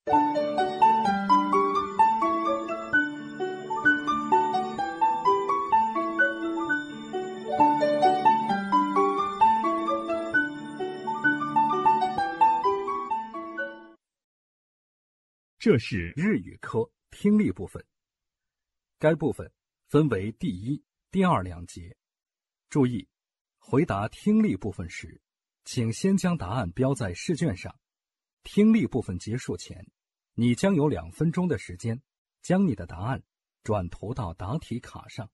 这是日语科听力部分，该部分分为第一、第二两节。注意，回答听力部分时，请先将答案标在试卷上。听力部分结束前，你将有2分钟的时间，将你的答案转涂到答题卡上。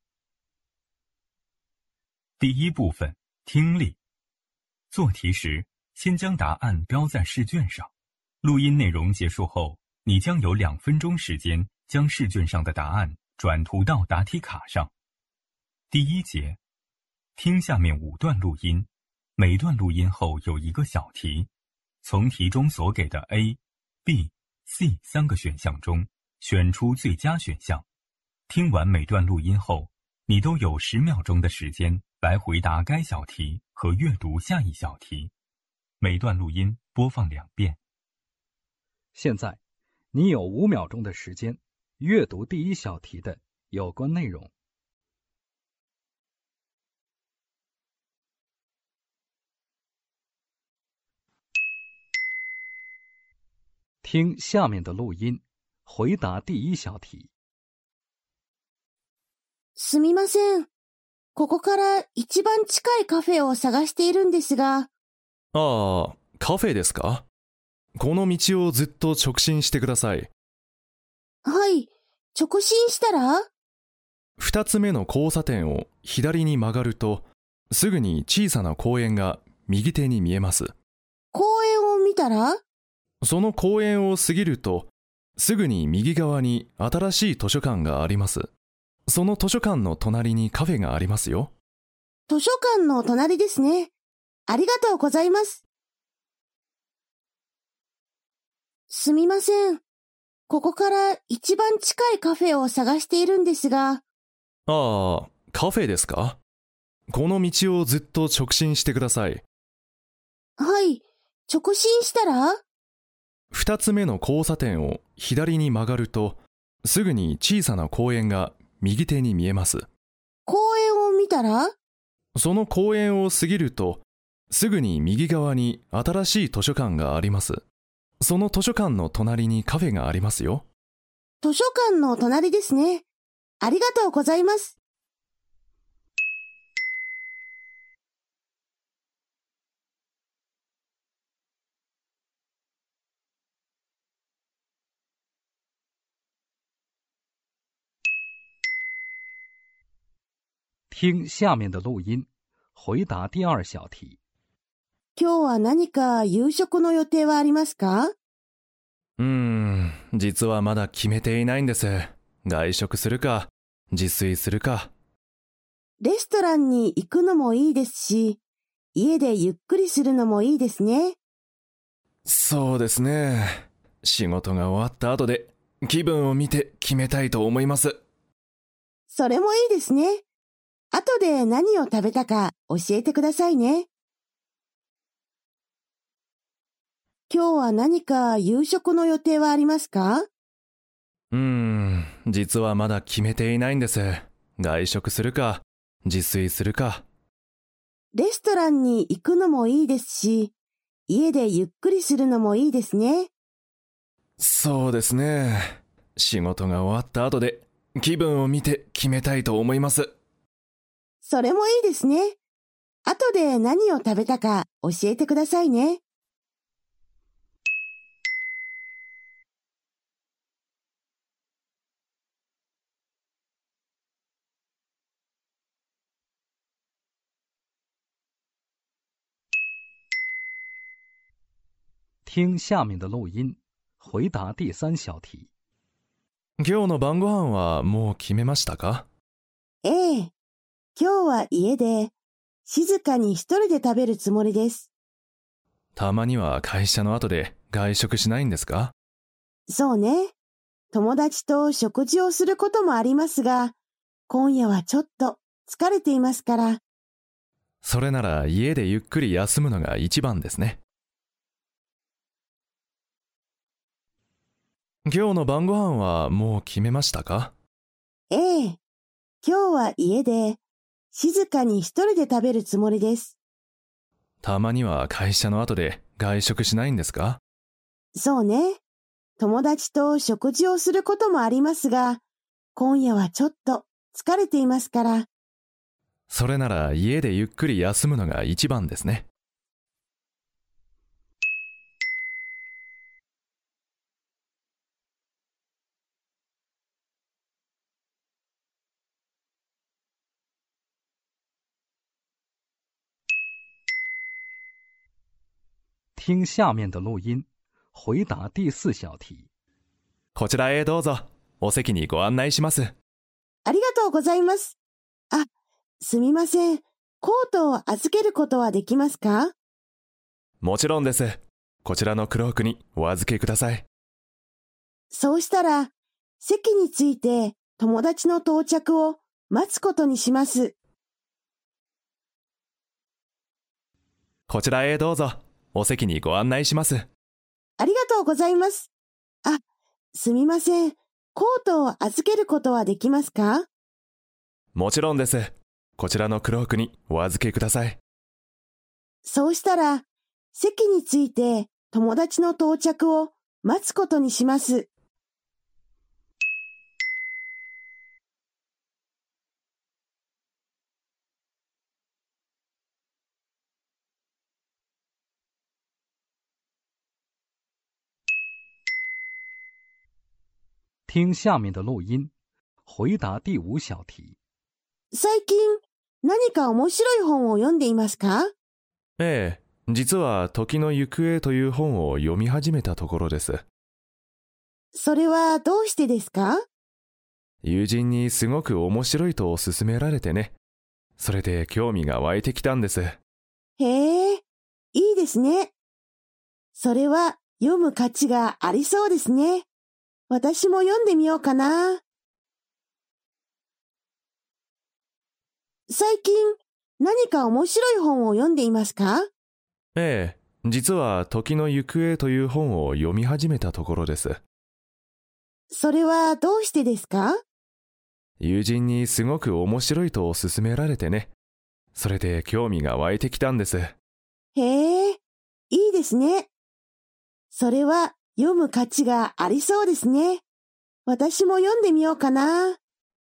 第一部分听力，做题时先将答案标在试卷上。录音内容结束后，你将有2分钟时间将试卷上的答案转涂到答题卡上。第一节，听下面5段录音，每段录音后有一个小题，从题中所给的 A、B、C 3个选项中选出最佳选项。听完每段录音后，你都有10秒钟的时间来回答该小题和阅读下一小题。每段录音播放2遍。 现在你有5秒钟的时间阅读第一小题的有关内容。听下面的录音，回答第一小题。 すみません。ここから一番近いカフェを探しているんですが。 ああ、カフェですか？この道をずっと直進してください。 はい、直進したら 2つ目の交差点を左に曲がると、すぐに小さな公園が右手に見えます。 公園を見たらその公園を過ぎると、すぐに右側に新しい図書館があります。その図書館の隣にカフェがありますよ。 図書館の隣ですね。ありがとうございます。すみません。ここから一番近いカフェを探しているんですが。 ああ、カフェですか？この道をずっと直進してください。 はい、直進したら 2つ目の交差点を左に曲がると、すぐに小さな公園が右手に見えます。 公園を見たらその公園を過ぎると、すぐに右側に新しい図書館があります。その図書館の隣にカフェがありますよ。 図書館の隣ですね。ありがとうございます。 听下面的录音，回答第二小题。 今日は何か夕食の予定はありますか？ 実はまだ決めていないんです。外食するか、自炊するか。 レストランに行くのもいいですし、家でゆっくりするのもいいですね。 そうですね。仕事が終わった後で気分を見て決めたいと思います。 それもいいですね。後で何を食べたか教えてくださいね。今日は何か夕食の予定はありますか？ 実はまだ決めていないんです。外食するか、自炊するか。 レストランに行くのもいいですし、家でゆっくりするのもいいですね。 そうですね。仕事が終わった後で気分を見て決めたいと思います。 それもいいですね。後で何を食べたか教えてくださいね。 听下面的录音，回答第三小题。 今日の晩ご飯はもう決めましたか？ ええ。今日は家で静かに一人で食べるつもりです。 たまには会社の後で外食しないんですか？ そうね。友達と食事をすることもありますが、今夜はちょっと疲れていますから。 それなら家でゆっくり休むのが一番ですね。 今日の晩ご飯はもう決めましたか？ ええ、今日は家で静かに一人で食べるつもりです。 たまには会社の後で外食しないんですか？ そうね。友達と食事をすることもありますが、今夜はちょっと疲れていますから。 それなら家でゆっくり休むのが一番ですね。 听下面的录音，回答第4小题。 こちらへどうぞ。お席にご案内します。 ありがとうございます。あ、すみません。コートを預けることはできますか？ もちろんです。こちらのクロークにお預けください。 そうしたら、席について友達の到着を待つことにします。 こちらへどうぞ。お席にご案内します。 ありがとうございます。あ、すみません。コートを預けることはできますか？ もちろんです。こちらのクロークにお預けください。 そうしたら、席について友達の到着を待つことにします。 听下面的录音，回答第5小题。 最近、何か面白い本を読んでいますか？ ええ、実は時の行方という本を読み始めたところです。 それはどうしてですか？ 友人にすごく面白いと勧められてね。それで興味が湧いてきたんです。 へえ、いいですね。それは読む価値がありそうですね。私も読んでみようかな。最近、何か面白い本を読んでいますか？ ええ、実は時の行方という本を読み始めたところです。 それはどうしてですか？ 友人にすごく面白いと勧められてね。それで興味が湧いてきたんです。 へえ、いいですね。それは読む価値がありそうですね。私も読んでみようかな。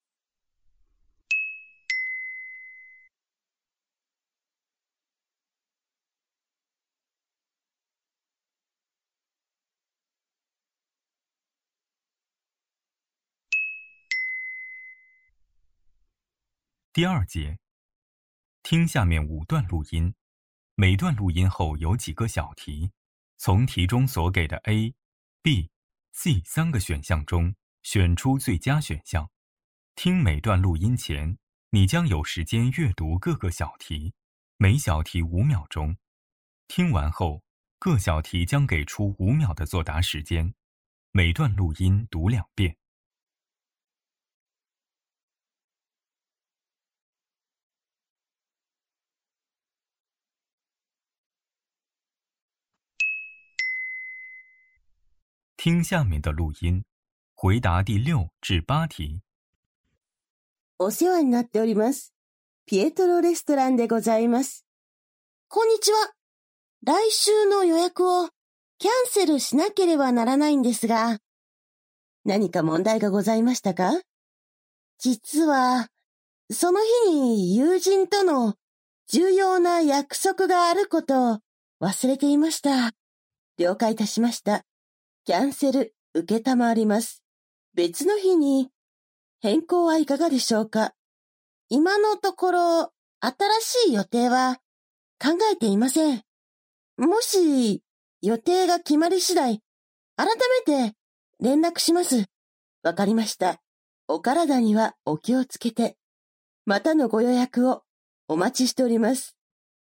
第2节，听下面5段录音，每段录音后有几个小题，从题中所给的 A、B、C 3个选项中选出最佳选项。听每段录音前，你将有时间阅读各个小题，每小题5秒钟。听完后，各小题将给出5秒的作答时间。每段录音读2遍。听下面的录音，回答第6至8題。 お世話になっております。ピエトロレストランでございます。こんにちは。来週の予約をキャンセルしなければならないんですが、何か問題がございましたか？実は、その日に友人との重要な約束があることを忘れていました。了解いたしました。キャンセル受けたまわります。別の日に変更はいかがでしょうか？今のところ新しい予定は考えていません。もし予定が決まり次第、改めて連絡します。わかりました。お体にはお気をつけて、またのご予約をお待ちしております。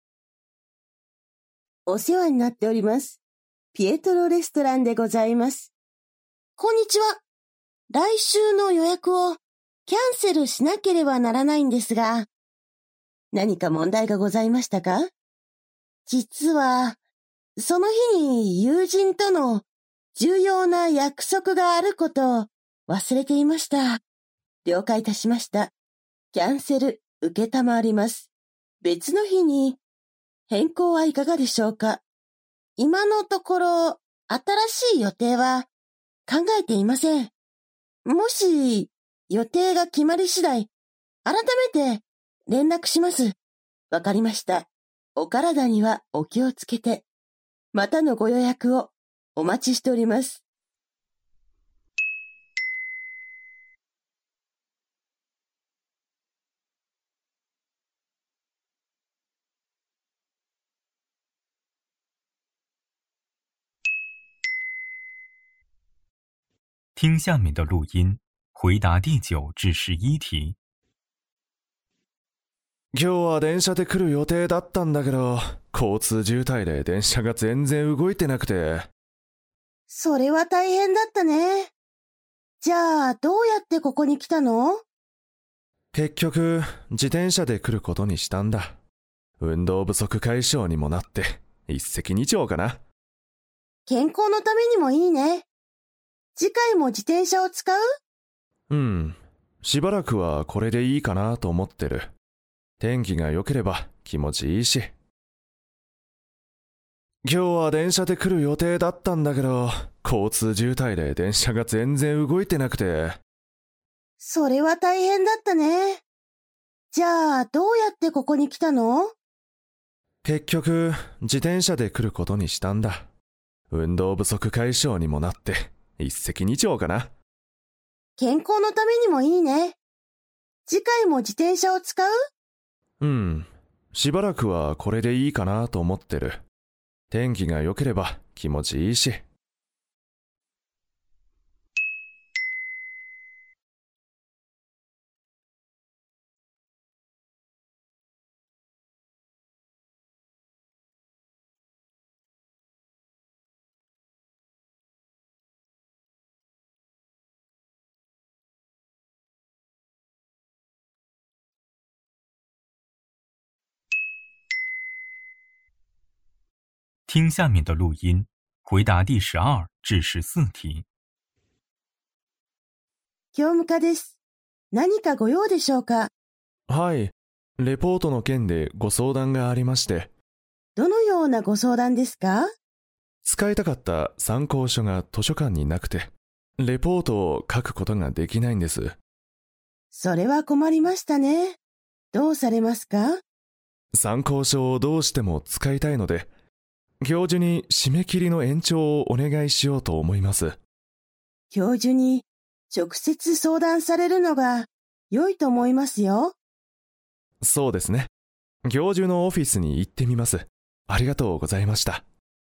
お世話になっております。ピエトロレストランでございます。こんにちは。来週の予約をキャンセルしなければならないんですが、何か問題がございましたか？実は、その日に友人との重要な約束があることを忘れていました。了解いたしました。キャンセル受けたまわります。別の日に変更はいかがでしょうか。今のところ新しい予定は考えていません。もし予定が決まり次第、改めて連絡します。わかりました。お体にはお気をつけて、またのご予約をお待ちしております。 听下面的录音，回答第9至11题。 今日は電車で来る予定だったんだけど、交通渋滞で電車が全然動いてなくて。 それは大変だったね。じゃあ、どうやってここに来たの？ 結局、自転車で来ることにしたんだ。運動不足解消にもなって、一石二鳥かな。 健康のためにもいいね。次回も自転車を使う？ うん。しばらくはこれでいいかなと思ってる。天気が良ければ気持ちいいし。今日は電車で来る予定だったんだけど、交通渋滞で電車が全然動いてなくて。 それは大変だったね。じゃあ、どうやってここに来たの？ 結局、自転車で来ることにしたんだ。運動不足解消にもなって、一石二鳥かな。 健康のためにもいいね。次回も自転車を使う？ うん。しばらくはこれでいいかなと思ってる。天気が良ければ気持ちいいし。 听下面的录音，回答第12至14题。 教務課です。何かご用でしょうか？ はい。レポートの件でご相談がありまして。 どのようなご相談ですか？ 使いたかった参考書が図書館になくて、レポートを書くことができないんです。 それは困りましたね。どうされますか？ 参考書をどうしても使いたいので、教授に締め切りの延長をお願いしようと思います。 教授に直接相談されるのが良いと思いますよ。 そうですね。教授のオフィスに行ってみます。ありがとうございました。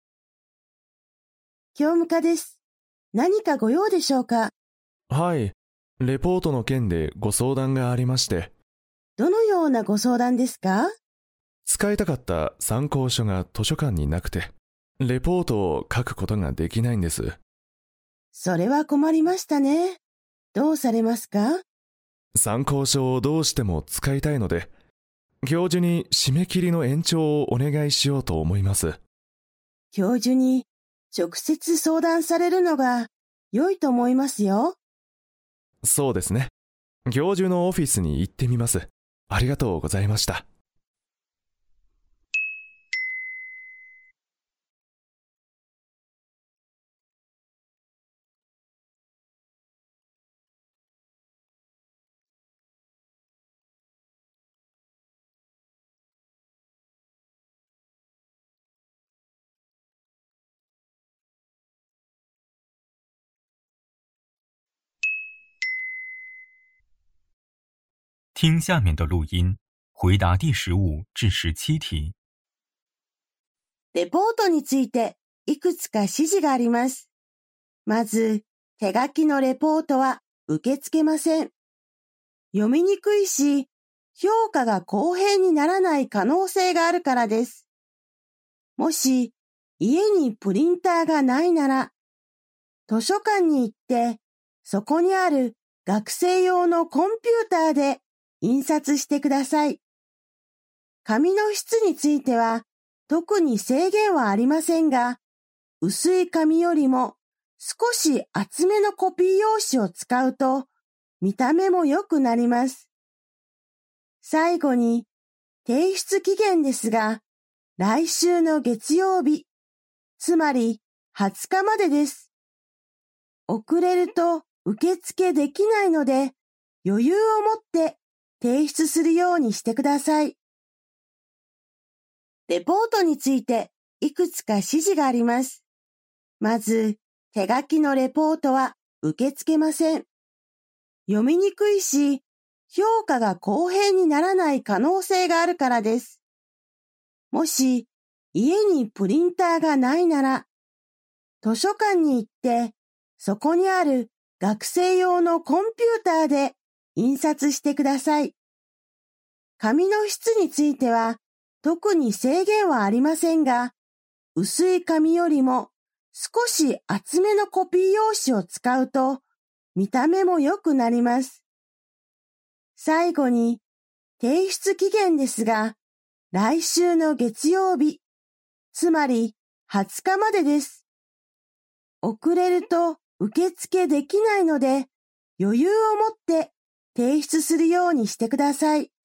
教務課です。何かご用でしょうか？ はい。レポートの件でご相談がありまして。 どのようなご相談ですか？ 使いたかった参考書が図書館になくて、レポートを書くことができないんです。 それは困りましたね。どうされますか？ 参考書をどうしても使いたいので、教授に締め切りの延長をお願いしようと思います。 教授に直接相談されるのが良いと思いますよ。 そうですね。教授のオフィスに行ってみます。ありがとうございました。 听下面的录音，回答第15至17题。 レポートについていくつか指示があります。まず、手書きのレポートは受け付けません。読みにくいし、評価が公平にならない可能性があるからです。もし、家にプリンターがないなら、図書館に行って、そこにある学生用のコンピューターで印刷してください。紙の質については特に制限はありませんが、薄い紙よりも少し厚めのコピー用紙を使うと見た目も良くなります。最後に、提出期限ですが、来週の月曜日、つまり20日までです。遅れると受付できないので、余裕を持って提出するようにしてください。レポートについていくつか指示があります。まず、手書きのレポートは受け付けません。読みにくいし、評価が公平にならない可能性があるからです。もし、家にプリンターがないなら、図書館に行って、そこにある学生用のコンピューターで印刷してください。紙の質については特に制限はありませんが、薄い紙よりも少し厚めのコピー用紙を使うと見た目も良くなります。最後に、提出期限ですが、来週の月曜日、つまり20日までです。遅れると受付できないので、余裕を持って提出するようにしてください。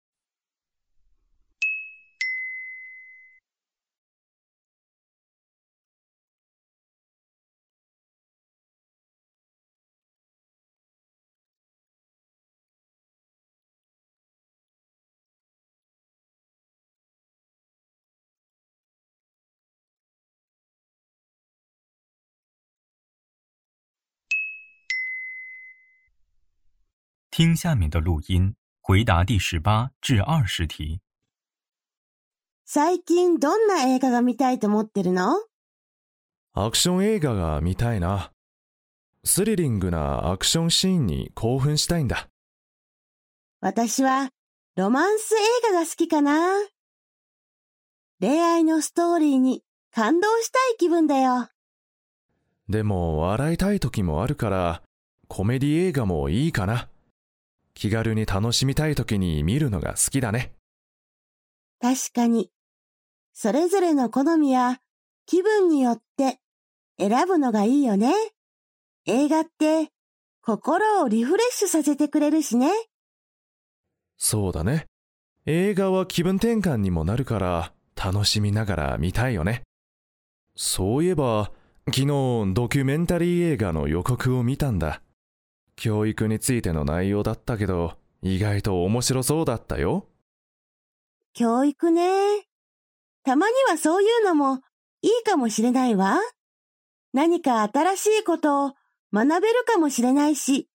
听下面的录音，回答第18至20题。 最近どんな映画が見たいと思ってるの？ アクション映画が見たいな。スリリングなアクションシーンに興奮したいんだ。 私はロマンス映画が好きかな。恋愛のストーリーに感動したい気分だよ。 でも笑いたい時もあるから、コメディ映画もいいかな。気軽に楽しみたい時に見るのが好きだね。 確かに、それぞれの好みや気分によって選ぶのがいいよね。映画って心をリフレッシュさせてくれるしね。 そうだね。映画は気分転換にもなるから楽しみながら見たいよね。そういえば、昨日ドキュメンタリー映画の予告を見たんだ。教育についての内容だったけど、意外と面白そうだったよ。 教育ね。たまにはそういうのもいいかもしれないわ。何か新しいことを学べるかもしれないし。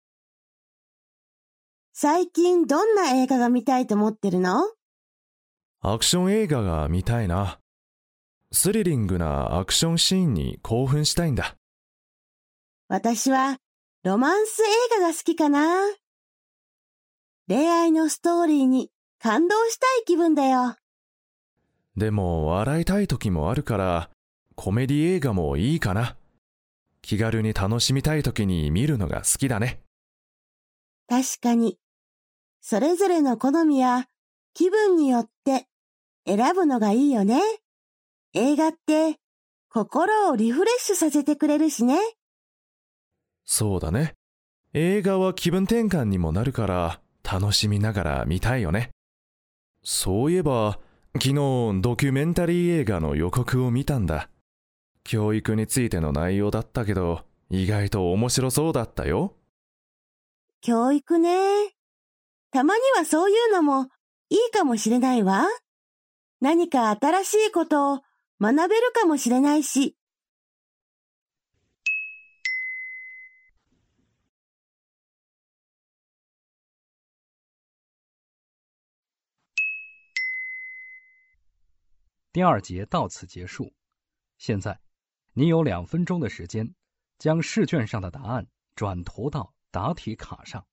最近どんな映画が見たいと思ってるの？ アクション映画が見たいな。スリリングなアクションシーンに興奮したいんだ。 私はロマンス映画が好きかな。恋愛のストーリーに感動したい気分だよ。 でも笑いたい時もあるから、コメディ映画もいいかな。気軽に楽しみたい時に見るのが好きだね。 確かに、それぞれの好みや気分によって選ぶのがいいよね。映画って心をリフレッシュさせてくれるしね。 そうだね。映画は気分転換にもなるから楽しみながら見たいよね。そういえば、昨日ドキュメンタリー映画の予告を見たんだ。教育についての内容だったけど、意外と面白そうだったよ。 教育ね。たまにはそういうのもいいかもしれないわ。何か新しいことを学べるかもしれないし。 第2节到此结束。现在，你有2分钟的时间，将试卷上的答案转投到答题卡上。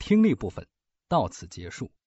听力部分到此结束。